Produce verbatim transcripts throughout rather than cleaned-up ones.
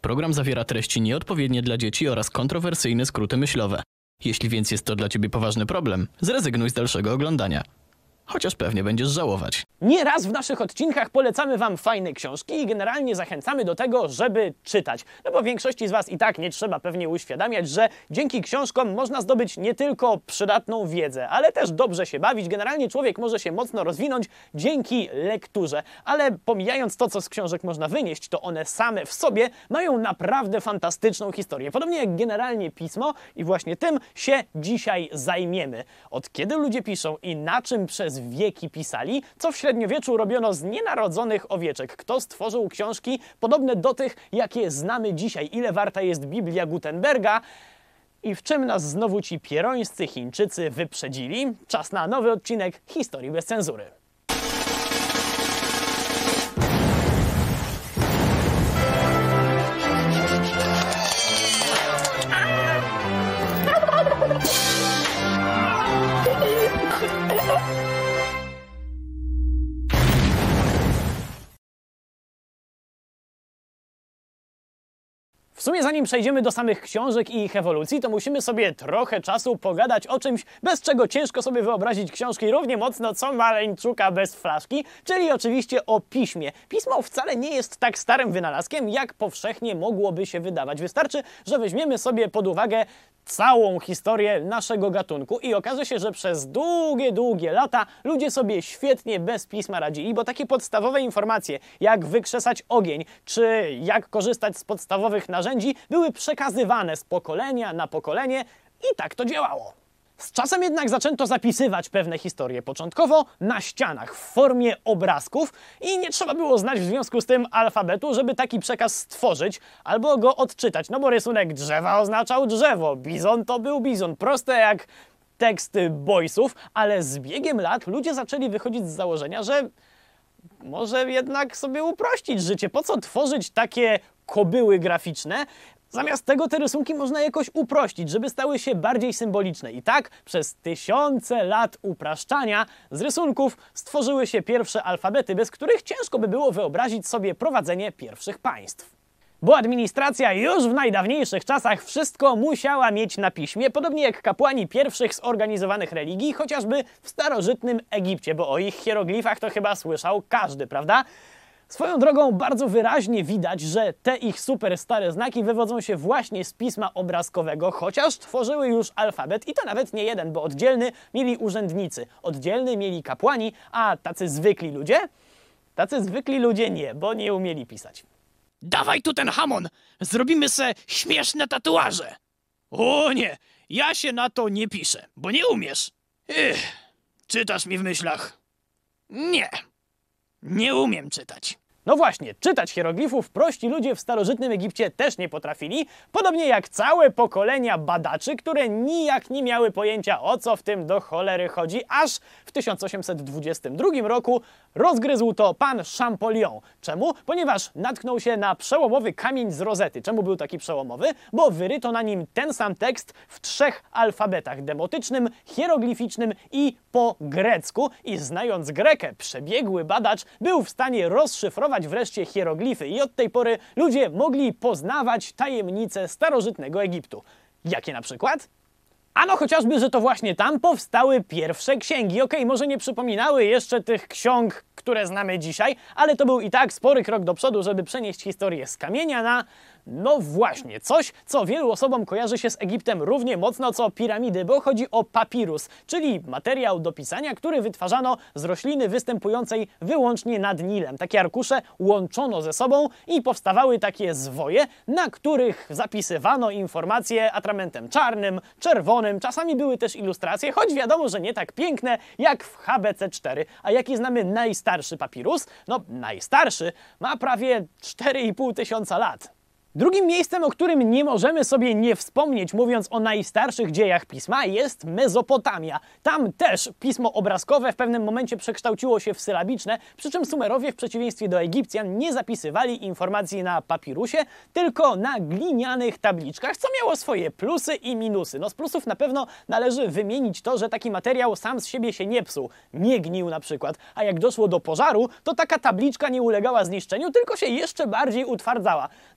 program zawiera treści nieodpowiednie dla dzieci oraz kontrowersyjne skróty myślowe. Jeśli więc jest to dla ciebie poważny problem, zrezygnuj z dalszego oglądania. Chociaż pewnie będziesz żałować. Nieraz w naszych odcinkach polecamy wam fajne książki i generalnie zachęcamy do tego, żeby czytać. No bo większości z was i tak nie trzeba pewnie uświadamiać, że dzięki książkom można zdobyć nie tylko przydatną wiedzę, ale też dobrze się bawić. Generalnie człowiek może się mocno rozwinąć dzięki lekturze. Ale pomijając to, co z książek można wynieść, to one same w sobie mają naprawdę fantastyczną historię. Podobnie jak generalnie pismo i właśnie tym się dzisiaj zajmiemy. Od kiedy ludzie piszą i na czym przez wieki pisali, co w średniowieczu robiono z nienarodzonych owieczek, kto stworzył książki podobne do tych, jakie znamy dzisiaj, ile warta jest Biblia Gutenberga i w czym nas znowu ci pierońscy Chińczycy wyprzedzili. Czas na nowy odcinek Historii bez cenzury. W sumie zanim przejdziemy do samych książek i ich ewolucji, to musimy sobie trochę czasu pogadać o czymś, bez czego ciężko sobie wyobrazić książki równie mocno co Maleńczuka bez flaszki, czyli oczywiście o piśmie. Pismo wcale nie jest tak starym wynalazkiem, jak powszechnie mogłoby się wydawać. Wystarczy, że weźmiemy sobie pod uwagę całą historię naszego gatunku i okaże się, że przez długie, długie lata ludzie sobie świetnie bez pisma radzili, bo takie podstawowe informacje, jak wykrzesać ogień, czy jak korzystać z podstawowych narzędzi, były przekazywane z pokolenia na pokolenie i tak to działało. Z czasem jednak zaczęto zapisywać pewne historie, początkowo na ścianach w formie obrazków i nie trzeba było znać w związku z tym alfabetu, żeby taki przekaz stworzyć albo go odczytać, no bo rysunek drzewa oznaczał drzewo, bizon to był bizon, proste jak teksty boysów, ale z biegiem lat ludzie zaczęli wychodzić z założenia, że może jednak sobie uprościć życie, po co tworzyć takie kobyły graficzne? Zamiast tego te rysunki można jakoś uprościć, żeby stały się bardziej symboliczne. I tak przez tysiące lat upraszczania z rysunków stworzyły się pierwsze alfabety, bez których ciężko by było wyobrazić sobie prowadzenie pierwszych państw. Bo administracja już w najdawniejszych czasach wszystko musiała mieć na piśmie, podobnie jak kapłani pierwszych zorganizowanych religii, chociażby w starożytnym Egipcie, bo o ich hieroglifach to chyba słyszał każdy, prawda? Swoją drogą bardzo wyraźnie widać, że te ich super stare znaki wywodzą się właśnie z pisma obrazkowego, chociaż tworzyły już alfabet i to nawet nie jeden, bo oddzielny mieli urzędnicy, oddzielny mieli kapłani, a tacy zwykli ludzie? Tacy zwykli ludzie nie, bo nie umieli pisać. Dawaj tu ten hamon, zrobimy se śmieszne tatuaże. O nie, ja się na to nie piszę, bo nie umiesz. Ech, czytasz mi w myślach? Nie. Nie umiem czytać. No właśnie, czytać hieroglifów prości ludzie w starożytnym Egipcie też nie potrafili, podobnie jak całe pokolenia badaczy, które nijak nie miały pojęcia, o co w tym do cholery chodzi, aż w tysiąc osiemset dwudziestym drugim roku rozgryzł to pan Champollion. Czemu? Ponieważ natknął się na przełomowy kamień z Rozety. Czemu był taki przełomowy? Bo wyryto na nim ten sam tekst w trzech alfabetach: demotycznym, hieroglificznym i po grecku. I znając Grekę, przebiegły badacz był w stanie rozszyfrować wreszcie hieroglify i od tej pory ludzie mogli poznawać tajemnice starożytnego Egiptu. Jakie na przykład? Ano chociażby, że to właśnie tam powstały pierwsze księgi. Okej, może nie przypominały jeszcze tych ksiąg, które znamy dzisiaj, ale to był i tak spory krok do przodu, żeby przenieść historię z kamienia na, no właśnie, coś, co wielu osobom kojarzy się z Egiptem równie mocno co piramidy, bo chodzi o papirus, czyli materiał do pisania, który wytwarzano z rośliny występującej wyłącznie nad Nilem. Takie arkusze łączono ze sobą i powstawały takie zwoje, na których zapisywano informacje atramentem czarnym, czerwonym, czasami były też ilustracje, choć wiadomo, że nie tak piękne jak w H B C cztery. A jaki znamy najstarszy papirus? No, najstarszy ma prawie cztery i pół tysiąca lat. Drugim miejscem, o którym nie możemy sobie nie wspomnieć, mówiąc o najstarszych dziejach pisma, jest Mezopotamia. Tam też pismo obrazkowe w pewnym momencie przekształciło się w sylabiczne, przy czym Sumerowie w przeciwieństwie do Egipcjan nie zapisywali informacji na papirusie, tylko na glinianych tabliczkach, co miało swoje plusy i minusy. No z plusów na pewno należy wymienić to, że taki materiał sam z siebie się nie psuł, nie gnił na przykład, a jak doszło do pożaru, to taka tabliczka nie ulegała zniszczeniu, tylko się jeszcze bardziej utwardzała. No a jeśli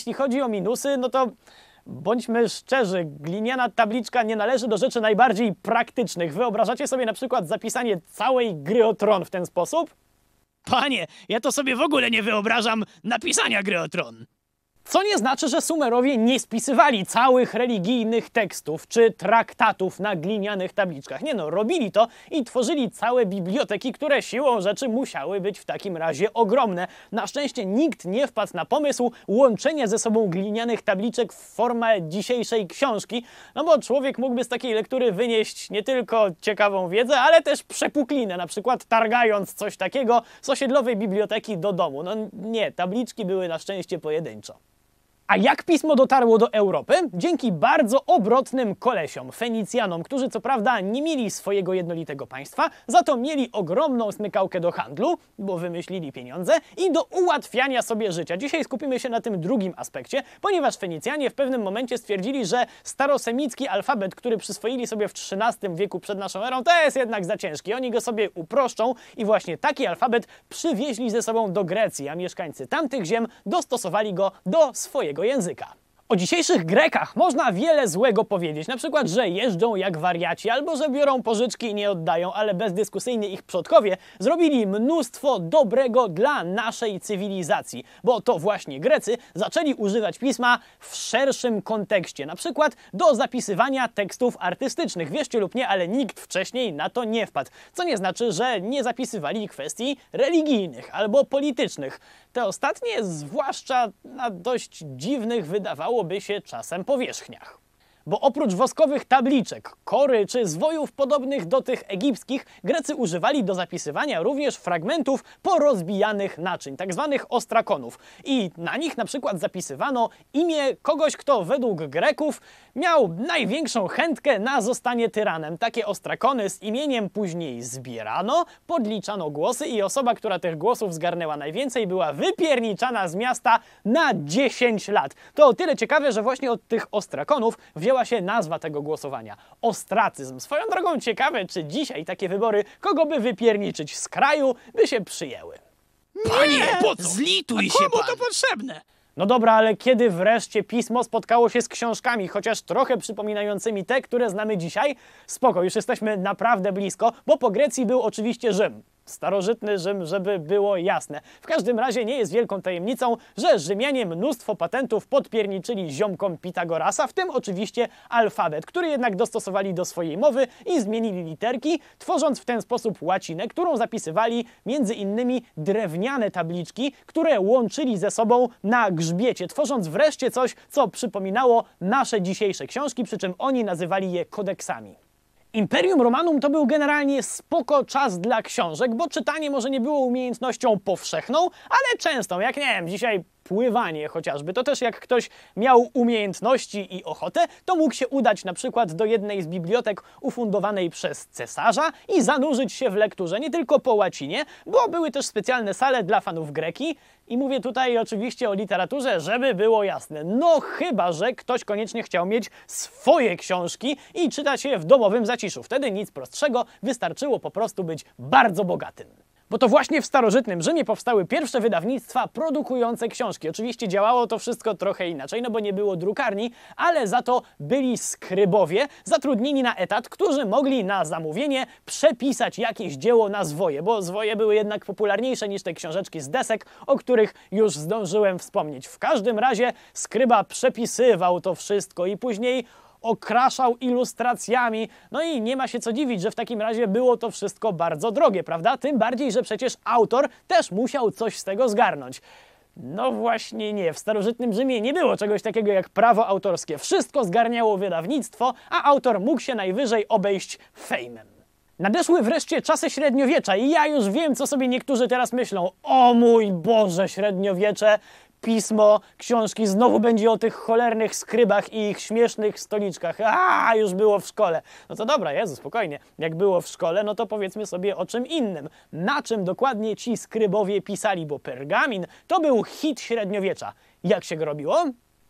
jeśli chodzi o minusy, no to bądźmy szczerzy, gliniana tabliczka nie należy do rzeczy najbardziej praktycznych. Wyobrażacie sobie na przykład zapisanie całej gry o Tron w ten sposób? Panie, ja to sobie w ogóle nie wyobrażam napisania gry o Tron. Co nie znaczy, że Sumerowie nie spisywali całych religijnych tekstów czy traktatów na glinianych tabliczkach. Nie no, robili to i tworzyli całe biblioteki, które siłą rzeczy musiały być w takim razie ogromne. Na szczęście nikt nie wpadł na pomysł łączenia ze sobą glinianych tabliczek w formie dzisiejszej książki, no bo człowiek mógłby z takiej lektury wynieść nie tylko ciekawą wiedzę, ale też przepuklinę, na przykład targając coś takiego z osiedlowej biblioteki do domu. No nie, tabliczki były na szczęście pojedynczo. A jak pismo dotarło do Europy? Dzięki bardzo obrotnym kolesiom, Fenicjanom, którzy co prawda nie mieli swojego jednolitego państwa, za to mieli ogromną smykałkę do handlu, bo wymyślili pieniądze, i do ułatwiania sobie życia. Dzisiaj skupimy się na tym drugim aspekcie, ponieważ Fenicjanie w pewnym momencie stwierdzili, że starosemicki alfabet, który przyswoili sobie w trzynastym wieku przed naszą erą, to jest jednak za ciężki. Oni go sobie uproszczą i właśnie taki alfabet przywieźli ze sobą do Grecji, a mieszkańcy tamtych ziem dostosowali go do swojego języka. O dzisiejszych Grekach można wiele złego powiedzieć, na przykład, że jeżdżą jak wariaci, albo że biorą pożyczki i nie oddają, ale bezdyskusyjnie ich przodkowie zrobili mnóstwo dobrego dla naszej cywilizacji, bo to właśnie Grecy zaczęli używać pisma w szerszym kontekście, na przykład do zapisywania tekstów artystycznych. Wierzcie lub nie, ale nikt wcześniej na to nie wpadł, co nie znaczy, że nie zapisywali kwestii religijnych albo politycznych. Te ostatnie, zwłaszcza na dość dziwnych, wydawało by się czasem powierzchniach. Bo oprócz woskowych tabliczek, kory czy zwojów podobnych do tych egipskich, Grecy używali do zapisywania również fragmentów porozbijanych naczyń, tak zwanych ostrakonów. I na nich na przykład zapisywano imię kogoś, kto według Greków miał największą chętkę na zostanie tyranem. Takie ostrakony z imieniem później zbierano, podliczano głosy i osoba, która tych głosów zgarnęła najwięcej, była wypierniczana z miasta na dziesięć lat. To o tyle ciekawe, że właśnie od tych ostrakonów wzięła się nazwa tego głosowania. Ostracyzm. Swoją drogą ciekawe, czy dzisiaj takie wybory, kogo by wypierniczyć z kraju, by się przyjęły. Panie, po co? Zlituj się komu pan. to potrzebne? No dobra, ale kiedy wreszcie pismo spotkało się z książkami, chociaż trochę przypominającymi te, które znamy dzisiaj? Spoko, już jesteśmy naprawdę blisko, bo po Grecji był oczywiście Rzym. Starożytny Rzym, żeby było jasne. W każdym razie nie jest wielką tajemnicą, że Rzymianie mnóstwo patentów podpierniczyli ziomkom Pitagorasa, w tym oczywiście alfabet, który jednak dostosowali do swojej mowy i zmienili literki, tworząc w ten sposób łacinę, którą zapisywali między innymi drewniane tabliczki, które łączyli ze sobą na grzbiecie, tworząc wreszcie coś, co przypominało nasze dzisiejsze książki, przy czym oni nazywali je kodeksami. Imperium Romanum to był generalnie spoko czas dla książek, bo czytanie może nie było umiejętnością powszechną, ale częstą, jak nie wiem, dzisiaj pływanie chociażby. To też jak ktoś miał umiejętności i ochotę, to mógł się udać na przykład do jednej z bibliotek ufundowanej przez cesarza i zanurzyć się w lekturze nie tylko po łacinie, bo były też specjalne sale dla fanów greki. I mówię tutaj oczywiście o literaturze, żeby było jasne. No chyba że ktoś koniecznie chciał mieć swoje książki i czytać je w domowym zaciszu. Wtedy nic prostszego, wystarczyło po prostu być bardzo bogatym. Bo to właśnie w starożytnym Rzymie powstały pierwsze wydawnictwa produkujące książki. Oczywiście działało to wszystko trochę inaczej, no bo nie było drukarni, ale za to byli skrybowie zatrudnieni na etat, którzy mogli na zamówienie przepisać jakieś dzieło na zwoje, bo zwoje były jednak popularniejsze niż te książeczki z desek, o których już zdążyłem wspomnieć. W każdym razie skryba przepisywał to wszystko i później okraszał ilustracjami. No i nie ma się co dziwić, że w takim razie było to wszystko bardzo drogie, prawda? Tym bardziej, że przecież autor też musiał coś z tego zgarnąć. No właśnie nie. W starożytnym Rzymie nie było czegoś takiego jak prawo autorskie. Wszystko zgarniało wydawnictwo, a autor mógł się najwyżej obejść fejmem. Nadeszły wreszcie czasy średniowiecza i ja już wiem, co sobie niektórzy teraz myślą. O mój Boże, średniowiecze, pismo, książki, znowu będzie o tych cholernych skrybach i ich śmiesznych stoliczkach. A, już było w szkole. No to dobra, Jezu, spokojnie. Jak było w szkole, no to powiedzmy sobie o czym innym. Na czym dokładnie ci skrybowie pisali, bo pergamin to był hit średniowiecza. Jak się go robiło?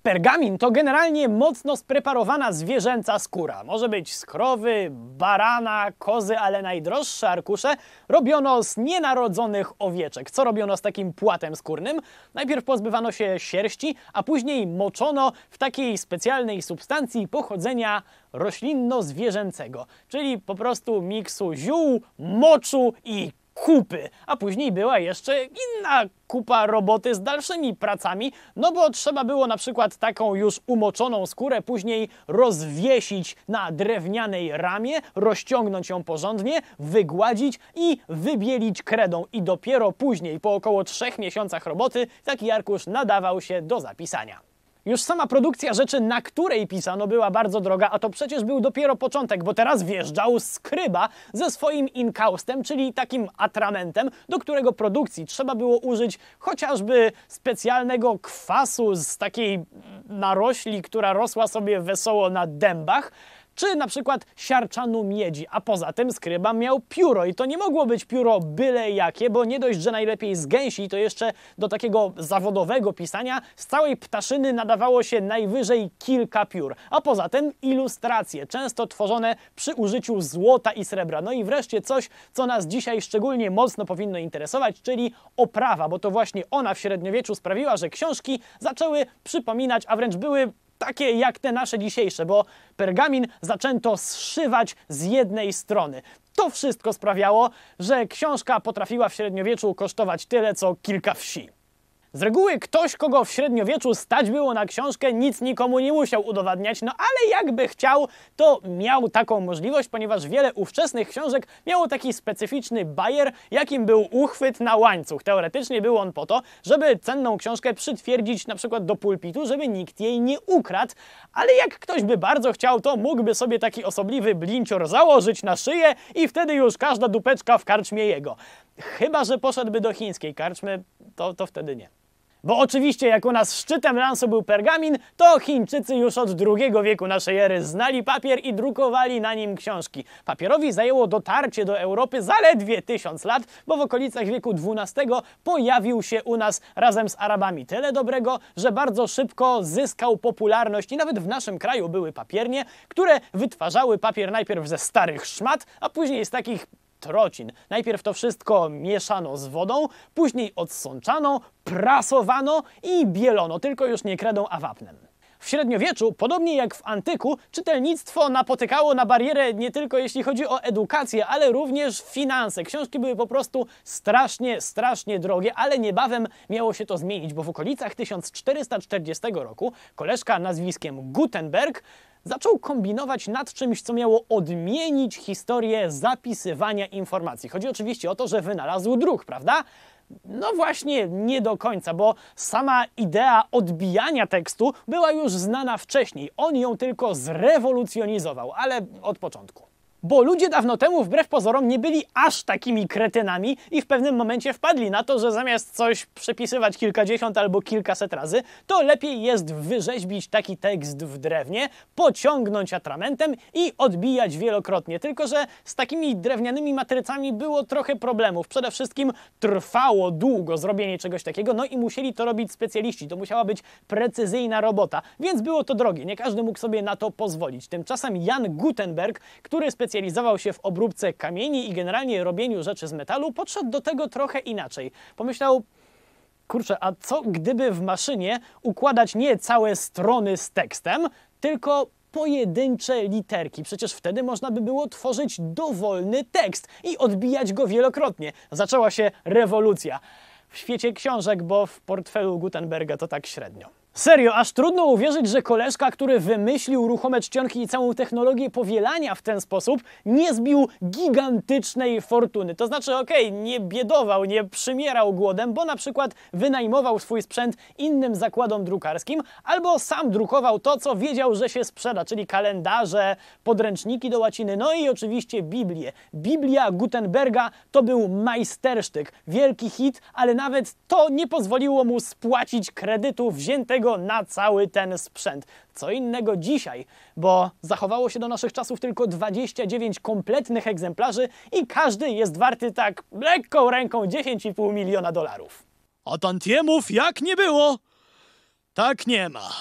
Pergamin to generalnie mocno spreparowana zwierzęca skóra. Może być z krowy, barana, kozy, ale najdroższe arkusze robiono z nienarodzonych owieczek. Co robiono z takim płatem skórnym? Najpierw pozbywano się sierści, a później moczono w takiej specjalnej substancji pochodzenia roślinno-zwierzęcego, czyli po prostu miksu ziół, moczu i kupy, a później była jeszcze inna kupa roboty z dalszymi pracami, no bo trzeba było na przykład taką już umoczoną skórę później rozwiesić na drewnianej ramie, rozciągnąć ją porządnie, wygładzić i wybielić kredą i dopiero później, po około trzech miesiącach roboty, taki arkusz nadawał się do zapisania. Już sama produkcja rzeczy, na której pisano, była bardzo droga, a to przecież był dopiero początek, bo teraz wjeżdżał skryba ze swoim inkaustem, czyli takim atramentem, do którego produkcji trzeba było użyć chociażby specjalnego kwasu z takiej narośli, która rosła sobie wesoło na dębach, czy na przykład siarczanu miedzi, a poza tym skryba miał pióro i to nie mogło być pióro byle jakie, bo nie dość, że najlepiej z gęsi, to jeszcze do takiego zawodowego pisania z całej ptaszyny nadawało się najwyżej kilka piór, a poza tym ilustracje, często tworzone przy użyciu złota i srebra. No i wreszcie coś, co nas dzisiaj szczególnie mocno powinno interesować, czyli oprawa, bo to właśnie ona w średniowieczu sprawiła, że książki zaczęły przypominać, a wręcz były takie jak te nasze dzisiejsze, bo pergamin zaczęto zszywać z jednej strony. To wszystko sprawiało, że książka potrafiła w średniowieczu kosztować tyle, co kilka wsi. Z reguły ktoś, kogo w średniowieczu stać było na książkę, nic nikomu nie musiał udowadniać, no ale jakby chciał, to miał taką możliwość, ponieważ wiele ówczesnych książek miało taki specyficzny bajer, jakim był uchwyt na łańcuch. Teoretycznie był on po to, żeby cenną książkę przytwierdzić na przykład do pulpitu, żeby nikt jej nie ukradł, ale jak ktoś by bardzo chciał, to mógłby sobie taki osobliwy blincior założyć na szyję i wtedy już każda dupeczka w karczmie jego. Chyba że poszedłby do chińskiej karczmy, to, to wtedy nie. Bo oczywiście jak u nas szczytem lansu był pergamin, to Chińczycy już od drugiego wieku naszej ery znali papier i drukowali na nim książki. Papierowi zajęło dotarcie do Europy zaledwie tysiąc lat, bo w okolicach wieku dwunastego pojawił się u nas razem z Arabami tyle dobrego, że bardzo szybko zyskał popularność i nawet w naszym kraju były papiernie, które wytwarzały papier najpierw ze starych szmat, a później z takich trocin. Najpierw to wszystko mieszano z wodą, później odsączano, prasowano i bielono, tylko już nie kredą, a wapnem. W średniowieczu, podobnie jak w antyku, czytelnictwo napotykało na barierę nie tylko jeśli chodzi o edukację, ale również finanse. Książki były po prostu strasznie, strasznie drogie, ale niebawem miało się to zmienić, bo w okolicach tysiąc czterysta czterdziestego roku koleżka nazwiskiem Gutenberg zaczął kombinować nad czymś, co miało odmienić historię zapisywania informacji. Chodzi oczywiście o to, że wynalazł druk, prawda? No właśnie, nie do końca, bo sama idea odbijania tekstu była już znana wcześniej. On ją tylko zrewolucjonizował, ale od początku. Bo ludzie dawno temu, wbrew pozorom, nie byli aż takimi kretynami i w pewnym momencie wpadli na to, że zamiast coś przepisywać kilkadziesiąt albo kilkaset razy, to lepiej jest wyrzeźbić taki tekst w drewnie, pociągnąć atramentem i odbijać wielokrotnie. Tylko że z takimi drewnianymi matrycami było trochę problemów. Przede wszystkim trwało długo zrobienie czegoś takiego, no i musieli to robić specjaliści. To musiała być precyzyjna robota, więc było to drogie. Nie każdy mógł sobie na to pozwolić. Tymczasem Jan Gutenberg, który specjalizował Specjalizował się w obróbce kamieni i generalnie robieniu rzeczy z metalu, podszedł do tego trochę inaczej. Pomyślał, kurczę, a co gdyby w maszynie układać nie całe strony z tekstem, tylko pojedyncze literki. Przecież wtedy można by było tworzyć dowolny tekst i odbijać go wielokrotnie. Zaczęła się rewolucja w świecie książek, bo w portfelu Gutenberga to tak średnio. Serio, aż trudno uwierzyć, że koleżka, który wymyślił ruchome czcionki i całą technologię powielania w ten sposób, nie zbił gigantycznej fortuny. To znaczy, okej, okay, nie biedował, nie przymierał głodem, bo na przykład wynajmował swój sprzęt innym zakładom drukarskim, albo sam drukował to, co wiedział, że się sprzeda, czyli kalendarze, podręczniki do łaciny, no i oczywiście Biblię. Biblia Gutenberga to był majstersztyk, wielki hit, ale nawet to nie pozwoliło mu spłacić kredytu wziętego na cały ten sprzęt. Co innego dzisiaj, bo zachowało się do naszych czasów tylko dwadzieścia dziewięć kompletnych egzemplarzy i każdy jest warty tak lekką ręką dziesięć i pół miliona dolarów. A tantiemów jak nie było, tak nie ma.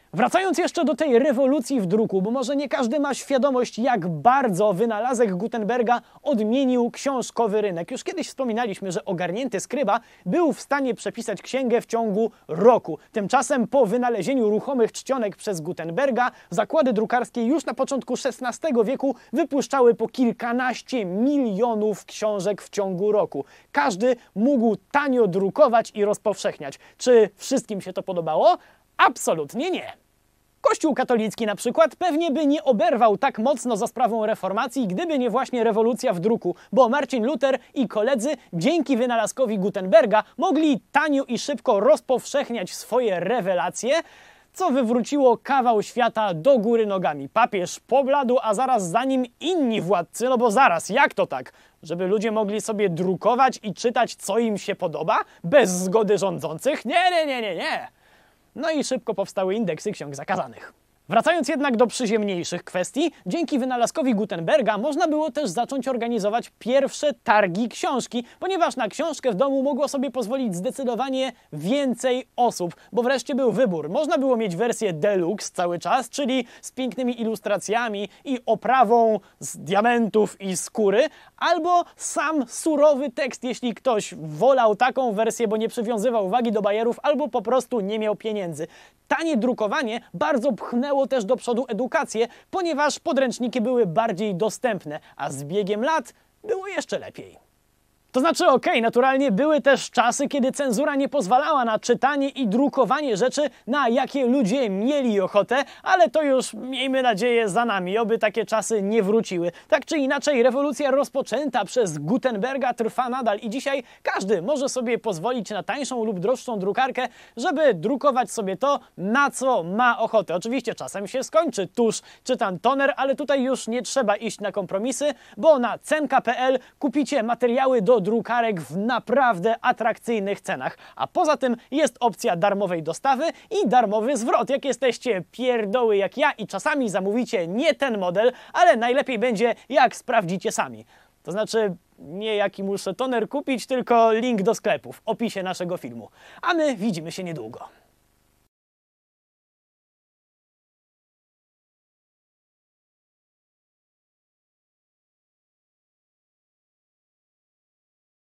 Wracając jeszcze do tej rewolucji w druku, bo może nie każdy ma świadomość, jak bardzo wynalazek Gutenberga odmienił książkowy rynek. Już kiedyś wspominaliśmy, że ogarnięty skryba był w stanie przepisać księgę w ciągu roku. Tymczasem po wynalezieniu ruchomych czcionek przez Gutenberga zakłady drukarskie już na początku szesnastego wieku wypuszczały po kilkanaście milionów książek w ciągu roku. Każdy mógł tanio drukować i rozpowszechniać. Czy wszystkim się to podobało? Absolutnie nie. Kościół katolicki na przykład pewnie by nie oberwał tak mocno za sprawą reformacji, gdyby nie właśnie rewolucja w druku, bo Marcin Luter i koledzy dzięki wynalazkowi Gutenberga mogli tanio i szybko rozpowszechniać swoje rewelacje, co wywróciło kawał świata do góry nogami. Papież pobladł, a zaraz za nim inni władcy, no bo zaraz, jak to tak? Żeby ludzie mogli sobie drukować i czytać, co im się podoba, bez zgody rządzących? Nie, nie, nie, nie, nie. No i szybko powstały indeksy ksiąg zakazanych. Wracając jednak do przyziemniejszych kwestii, dzięki wynalazkowi Gutenberga można było też zacząć organizować pierwsze targi książki, ponieważ na książkę w domu mogło sobie pozwolić zdecydowanie więcej osób, bo wreszcie był wybór. Można było mieć wersję deluxe cały czas, czyli z pięknymi ilustracjami i oprawą z diamentów i skóry, albo sam surowy tekst, jeśli ktoś wolał taką wersję, bo nie przywiązywał uwagi do bajerów, albo po prostu nie miał pieniędzy. Tanie drukowanie bardzo pchnęło też do przodu edukację, ponieważ podręczniki były bardziej dostępne, a z biegiem lat było jeszcze lepiej. To znaczy, okej, okay, naturalnie były też czasy, kiedy cenzura nie pozwalała na czytanie i drukowanie rzeczy, na jakie ludzie mieli ochotę, ale to już, miejmy nadzieję, za nami, oby takie czasy nie wróciły. Tak czy inaczej, rewolucja rozpoczęta przez Gutenberga trwa nadal i dzisiaj każdy może sobie pozwolić na tańszą lub droższą drukarkę, żeby drukować sobie to, na co ma ochotę. Oczywiście czasem się skończy tusz czy tam toner, ale tutaj już nie trzeba iść na kompromisy, bo na cenka kropka pe el kupicie materiały do drukarek w naprawdę atrakcyjnych cenach. A poza tym jest opcja darmowej dostawy i darmowy zwrot. Jak jesteście pierdoły jak ja i czasami zamówicie nie ten model, ale najlepiej będzie jak sprawdzicie sami. To znaczy nie jaki muszę toner kupić, tylko link do sklepu w opisie naszego filmu. A my widzimy się niedługo.